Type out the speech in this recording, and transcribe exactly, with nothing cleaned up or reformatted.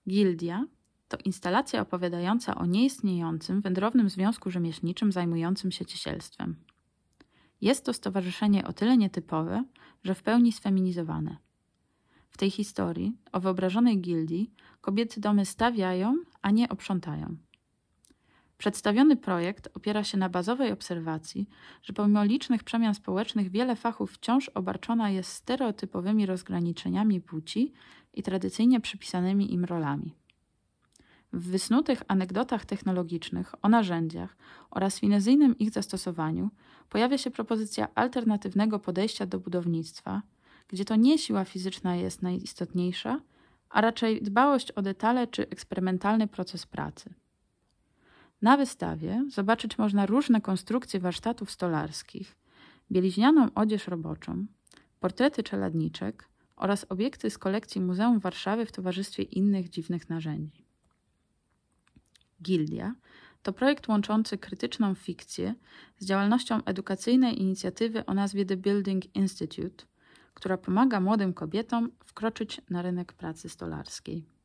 Gildia to instalacja opowiadająca o nieistniejącym, wędrownym związku rzemieślniczym zajmującym się ciesielstwem. Jest to stowarzyszenie o tyle nietypowe, że w pełni sfeminizowane. W tej historii o wyobrażonej gildii kobiety domy stawiają, a nie oprzątają. Przedstawiony projekt opiera się na bazowej obserwacji, że pomimo licznych przemian społecznych wiele fachów wciąż obarczona jest stereotypowymi rozgraniczeniami płci i tradycyjnie przypisanymi im rolami. W wysnutych anegdotach technologicznych o narzędziach oraz finezyjnym ich zastosowaniu pojawia się propozycja alternatywnego podejścia do budownictwa, gdzie to nie siła fizyczna jest najistotniejsza, a raczej dbałość o detale czy eksperymentalny proces pracy. Na wystawie zobaczyć można różne konstrukcje warsztatów stolarskich, bieliźnianą odzież roboczą, portrety czeladniczek oraz obiekty z kolekcji Muzeum Warszawy w towarzystwie innych dziwnych narzędzi. Gildia to projekt łączący krytyczną fikcję z działalnością edukacyjnej inicjatywy o nazwie The Building Institute, która pomaga młodym kobietom wkroczyć na rynek pracy stolarskiej.